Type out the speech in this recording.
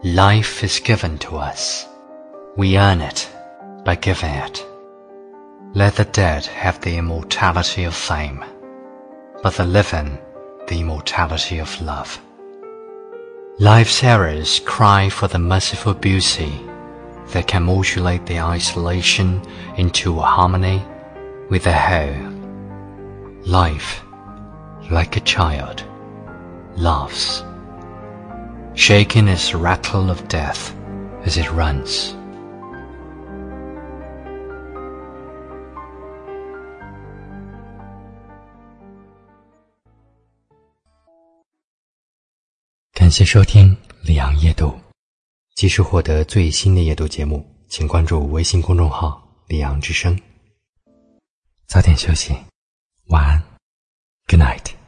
Life is given to us. We earn it by giving it. Let the dead have the immortality of fame, but the living the immortality of love. Life's errors cry for the merciful beauty that can modulate their isolation into a harmony with the whole. Life, like a child, laughs, shaking its rattle of death as it runs. 感谢收听里昂夜读，及时获得最新的夜读节目，请关注微信公众号里昂之声。早点休息，晚安 ，Good night。